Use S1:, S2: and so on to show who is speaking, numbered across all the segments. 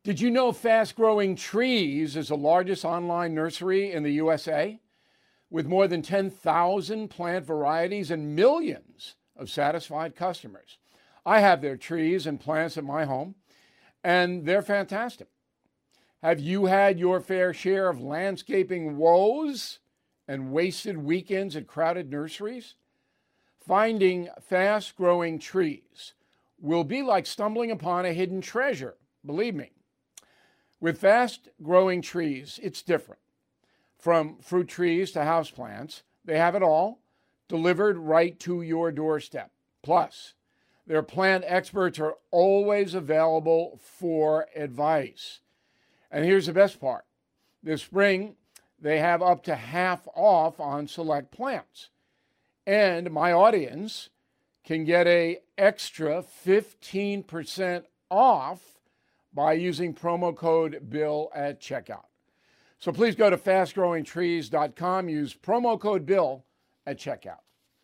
S1: Did you know Fast Growing Trees is the largest online nursery in the USA? With more than 10,000 plant varieties and millions of satisfied customers. I have their trees and plants at my home, and they're fantastic. Have you had your fair share of landscaping woes and wasted weekends at crowded nurseries? Finding Fast Growing Trees will be like stumbling upon a hidden treasure, believe me. With Fast Growing Trees, it's different. From fruit trees to houseplants, they have it all delivered right to your doorstep. Plus, their plant experts are always available for advice. And here's the best part. This spring, they have up to half off on select plants. And my audience can get an extra 15% off by using promo code BILL at checkout. So please go to fastgrowingtrees.com, use promo code BILL at checkout.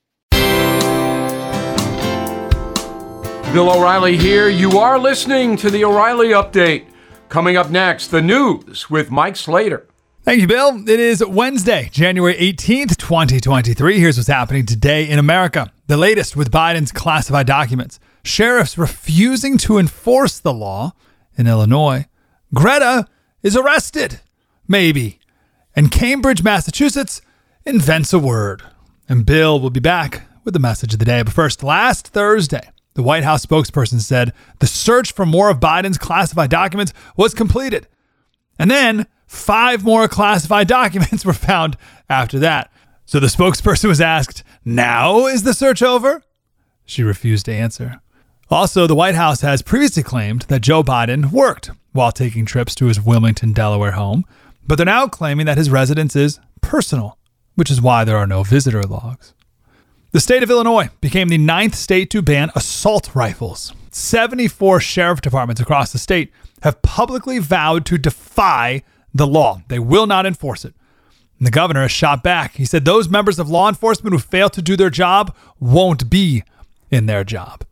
S1: Bill O'Reilly here. You are listening to the O'Reilly Update. Coming up next, the news with Mike Slater.
S2: Thank you, Bill. It is Wednesday, January 18th, 2023. Here's what's happening today in America. The latest with Biden's classified documents. Sheriffs refusing to enforce the law in Illinois. Greta is arrested, maybe. And Cambridge, Massachusetts invents a word. And Bill will be back with the message of the day. But first, last Thursday, the White House spokesperson said the search for more of Biden's classified documents was completed. And then 5 more classified documents were found after that. So the spokesperson was asked, now is the search over? She refused to answer. Also, the White House has previously claimed that Joe Biden worked while taking trips to his Wilmington, Delaware home, but they're now claiming that his residence is personal, which is why there are no visitor logs. The state of Illinois became the 9th state to ban assault rifles. 74 sheriff departments across the state have publicly vowed to defy the law. They will not enforce it. And the governor has shot back. He said those members of law enforcement who fail to do their job won't be in their job.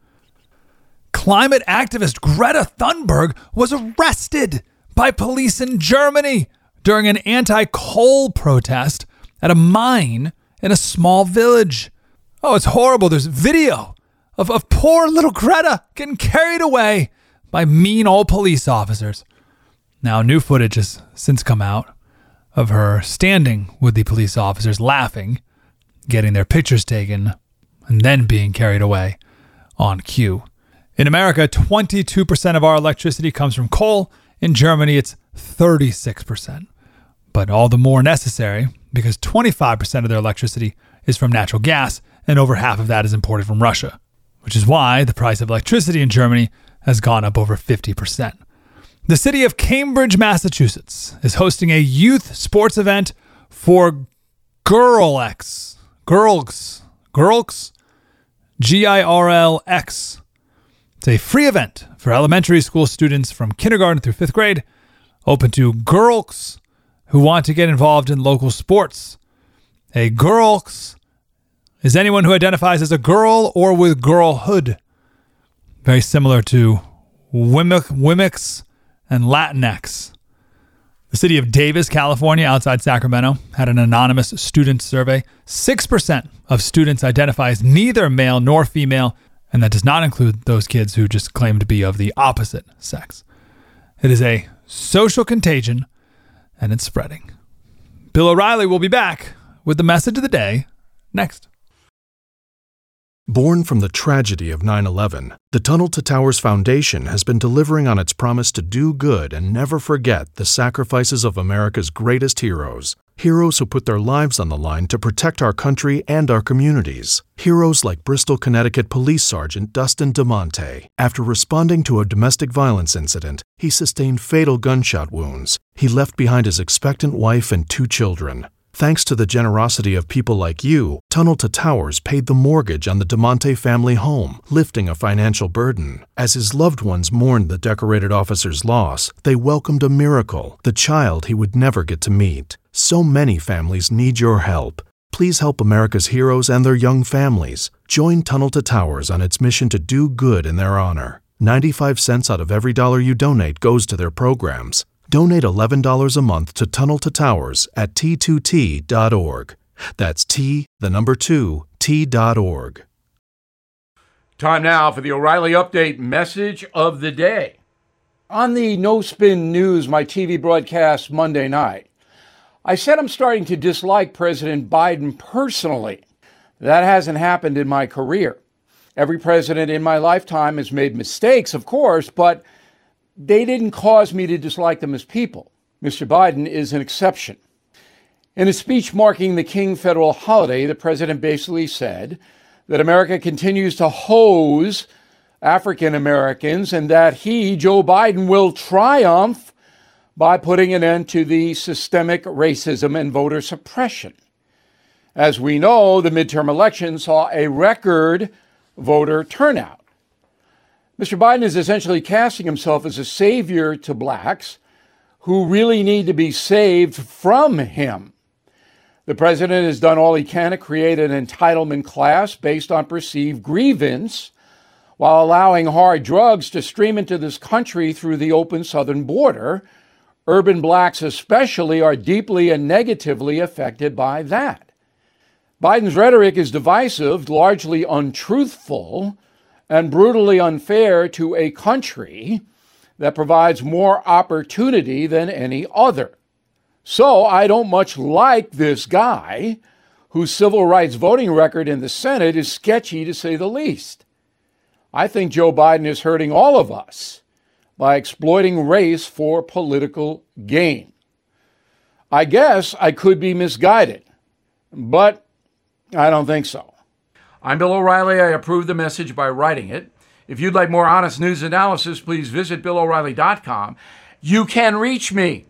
S2: Climate activist Greta Thunberg was arrested by police in Germany during an anti-coal protest at a mine in a small village. Oh, it's horrible. There's video of poor little Greta getting carried away by mean old police officers. Now, new footage has since come out of her standing with the police officers, laughing, getting their pictures taken, and then being carried away on cue. In America, 22% of our electricity comes from coal. In Germany, it's 36%. But all the more necessary because 25% of their electricity is from natural gas, and over half of that is imported from Russia, which is why the price of electricity in Germany has gone up over 50%. The city of Cambridge, Massachusetts is hosting a youth sports event for Girls, GIRLX. It's a free event for elementary school students from kindergarten through 5th grade, open to girls who want to get involved in local sports. A girls is anyone who identifies as a girl or with girlhood. Very similar to Wimix and Latinx. The city of Davis, California, outside Sacramento, had an anonymous student survey. 6% of students identify as neither male nor female, and that does not include those kids who just claim to be of the opposite sex. It is a social contagion, and it's spreading. Bill O'Reilly will be back with the message of the day next.
S3: Born from the tragedy of 9/11, the Tunnel to Towers Foundation has been delivering on its promise to do good and never forget the sacrifices of America's greatest heroes. Heroes who put their lives on the line to protect our country and our communities. Heroes like Bristol, Connecticut Police Sergeant Dustin DeMonte. After responding to a domestic violence incident, he sustained fatal gunshot wounds. He left behind his expectant wife and 2 children. Thanks to the generosity of people like you, Tunnel to Towers paid the mortgage on the DeMonte family home, lifting a financial burden. As his loved ones mourned the decorated officer's loss, they welcomed a miracle, the child he would never get to meet. So many families need your help. Please help America's heroes and their young families. Join Tunnel to Towers on its mission to do good in their honor. 95 cents out of every dollar you donate goes to their programs. Donate $11 a month to Tunnel to Towers at T2T.org. That's T2T.org.
S1: Time now for the O'Reilly Update message of the day. On the No Spin News, my TV broadcast Monday night, I said I'm starting to dislike President Biden personally. That hasn't happened in my career. Every president in my lifetime has made mistakes, of course, but they didn't cause me to dislike them as people. Mr. Biden is an exception. In a speech marking the King federal holiday, the president basically said that America continues to hose African Americans and that he, Joe Biden, will triumph by putting an end to the systemic racism and voter suppression. As we know, the midterm election saw a record voter turnout. Mr. Biden is essentially casting himself as a savior to blacks who really need to be saved from him. The president has done all he can to create an entitlement class based on perceived grievance while allowing hard drugs to stream into this country through the open southern border. Urban blacks especially are deeply and negatively affected by that. Biden's rhetoric is divisive, largely untruthful, and brutally unfair to a country that provides more opportunity than any other. So I don't much like this guy, whose civil rights voting record in the Senate is sketchy to say the least. I think Joe Biden is hurting all of us by exploiting race for political gain. I guess I could be misguided, but I don't think so. I'm Bill O'Reilly. I approve the message by writing it. If you'd like more honest news analysis, please visit BillO'Reilly.com. You can reach me,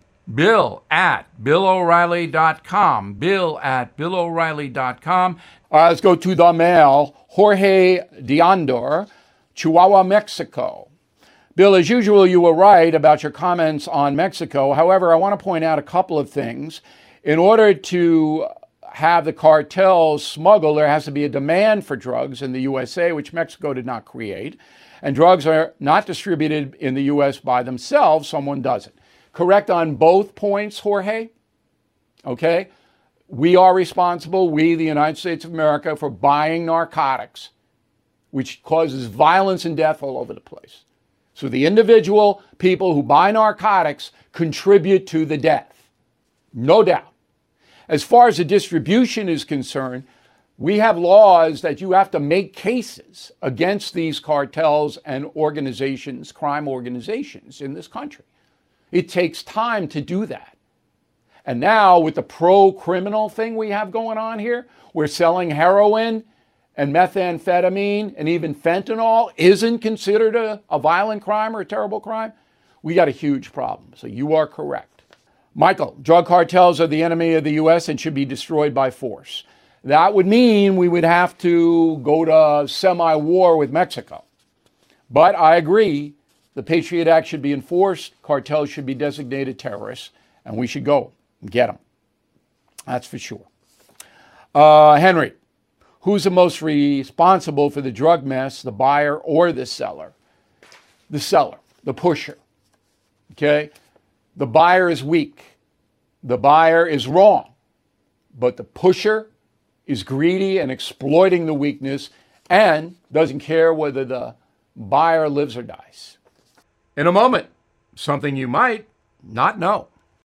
S1: Bill@BillO'Reilly.com. Bill@BillO'Reilly.com. Let's go to the mail. Jorge Diandor, Chihuahua, Mexico. Bill, as usual, you were right about your comments on Mexico. However, I want to point out a couple of things. In order to have the cartels smuggle, there has to be a demand for drugs in the USA, which Mexico did not create. And drugs are not distributed in the US by themselves. Someone does it. Correct on both points, Jorge? Okay? We are responsible, we, the United States of America, for buying narcotics, which causes violence and death all over the place. So the individual people who buy narcotics contribute to the death. No doubt. As far as the distribution is concerned, we have laws that you have to make cases against these cartels and organizations, crime organizations in this country. It takes time to do that. And now with the pro-criminal thing we have going on here, we're selling heroin and methamphetamine and even fentanyl isn't considered a violent crime or a terrible crime. We got a huge problem. So you are correct. Michael, drug cartels are the enemy of the U.S. and should be destroyed by force. That would mean we would have to go to semi-war with Mexico. But I agree, the Patriot Act should be enforced, cartels should be designated terrorists, and we should go and get them. That's for sure. Henry, who's the most responsible for the drug mess, the buyer or the seller? The seller, the pusher. Okay? The buyer is weak. The buyer is wrong. But the pusher is greedy and exploiting the weakness and doesn't care whether the buyer lives or dies. In a moment, something you might not know.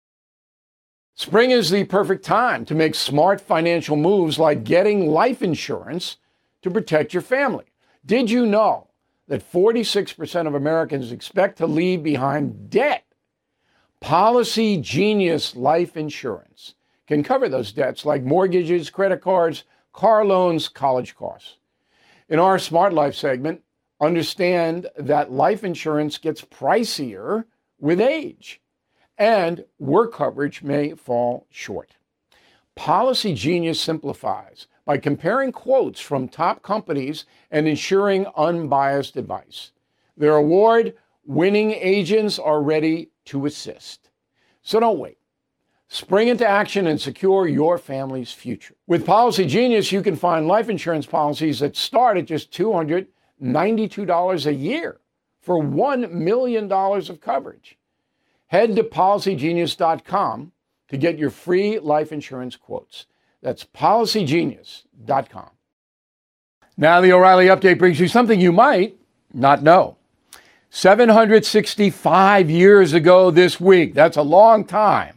S1: Spring is the perfect time to make smart financial moves like getting life insurance to protect your family. Did you know that 46% of Americans expect to leave behind debt? Policy Genius Life Insurance can cover those debts like mortgages, credit cards, car loans, college costs. In our Smart Life segment, understand that life insurance gets pricier with age and work coverage may fall short. Policy Genius simplifies by comparing quotes from top companies and ensuring unbiased advice. Their award-winning agents are ready to assist. So don't wait. Spring into action and secure your family's future. With Policy Genius, you can find life insurance policies that start at just $292 a year for $1 million of coverage. Head to PolicyGenius.com to get your free life insurance quotes. That's PolicyGenius.com. Now the O'Reilly Update brings you something you might not know. 765 years ago this week, that's a long time,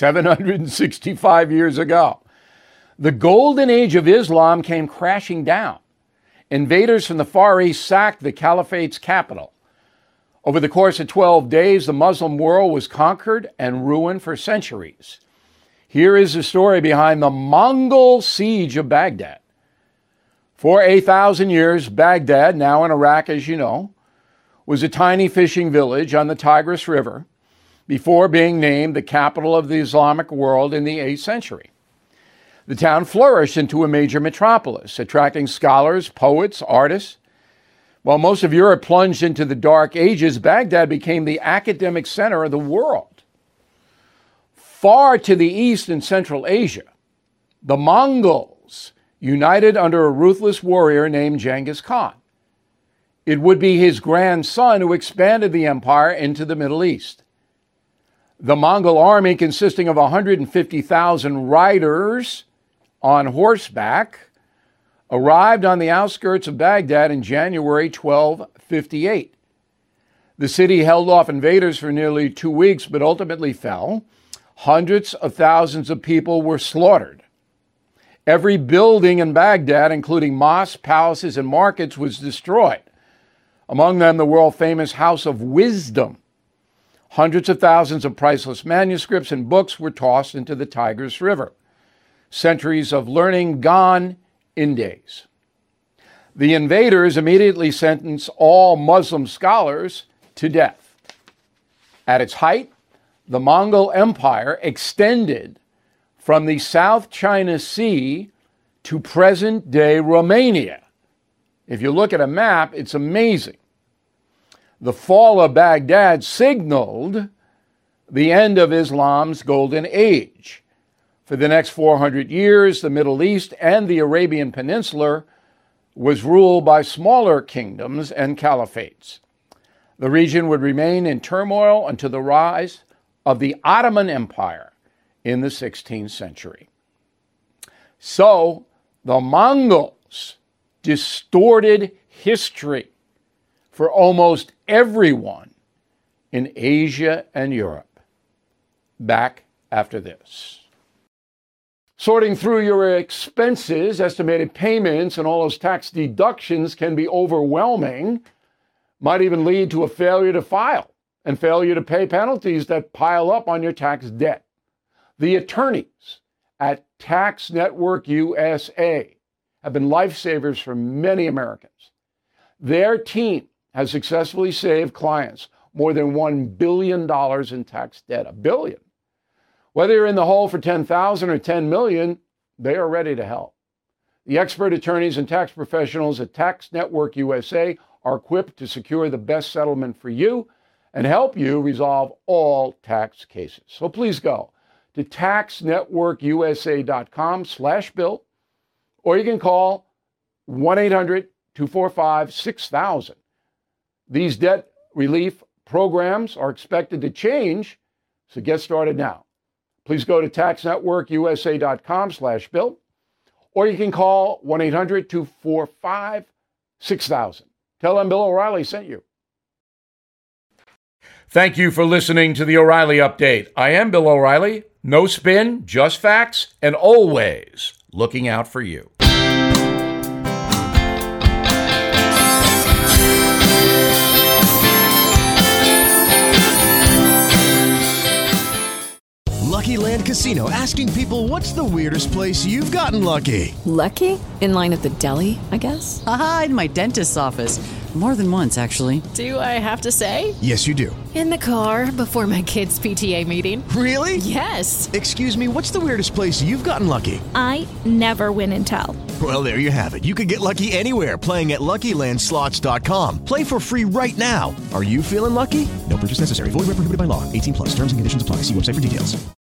S1: 765 years ago, the golden age of Islam came crashing down. Invaders from the Far East sacked the Caliphate's capital. Over the course of 12 days, the Muslim world was conquered and ruined for centuries. Here is the story behind the Mongol siege of Baghdad. For 1,000 years, Baghdad, now in Iraq as you know, was a tiny fishing village on the Tigris River before being named the capital of the Islamic world in the 8th century. The town flourished into a major metropolis, attracting scholars, poets, artists. While most of Europe plunged into the Dark Ages, Baghdad became the academic center of the world. Far to the east in Central Asia, the Mongols united under a ruthless warrior named Genghis Khan. It would be his grandson who expanded the empire into the Middle East. The Mongol army, consisting of 150,000 riders on horseback, arrived on the outskirts of Baghdad in January 1258. The city held off invaders for nearly 2 weeks, but ultimately fell. Hundreds of thousands of people were slaughtered. Every building in Baghdad, including mosques, palaces, and markets, was destroyed. Among them, the world-famous House of Wisdom. Hundreds of thousands of priceless manuscripts and books were tossed into the Tigris River. Centuries of learning gone in days. The invaders immediately sentenced all Muslim scholars to death. At its height, the Mongol Empire extended from the South China Sea to present-day Romania. If you look at a map, it's amazing. The fall of Baghdad signaled the end of Islam's golden age. For the next 400 years, the Middle East and the Arabian Peninsula was ruled by smaller kingdoms and caliphates. The region would remain in turmoil until the rise of the Ottoman Empire in the 16th century. So, the Mongols distorted history for almost everyone in Asia and Europe. Back after this. Sorting through your expenses, estimated payments, and all those tax deductions can be overwhelming, might even lead to a failure to file and failure to pay penalties that pile up on your tax debt. The attorneys at Tax Network USA have been lifesavers for many Americans. Their team has successfully saved clients more than $1 billion in tax debt. $1 billion. Whether you're in the hole for $10,000 or $10 million, they are ready to help. The expert attorneys and tax professionals at Tax Network USA are equipped to secure the best settlement for you and help you resolve all tax cases. So please go to taxnetworkusa.com/bill, or you can call 1-800-245-6000. These debt relief programs are expected to change, so get started now. Please go to taxnetworkusa.com/bill, or you can call 1-800-245-6000. Tell them Bill O'Reilly sent you. Thank you for listening to the O'Reilly Update. I am Bill O'Reilly. No spin, just facts, and always looking out for you.
S4: Lucky Land Casino, asking people, what's the weirdest place you've gotten lucky?
S5: Lucky? In line at the deli, I guess?
S6: Aha, in my dentist's office. More than once, actually.
S5: Do I have to say?
S4: Yes, you do.
S5: In the car before my kids' PTA meeting.
S4: Really?
S5: Yes.
S4: Excuse me, what's the weirdest place you've gotten lucky?
S7: I never win and tell.
S4: Well, there you have it. You can get lucky anywhere, playing at LuckyLandSlots.com. Play for free right now. Are you feeling lucky? No purchase necessary. Void where prohibited by law. 18+. Terms and conditions apply. See website for details.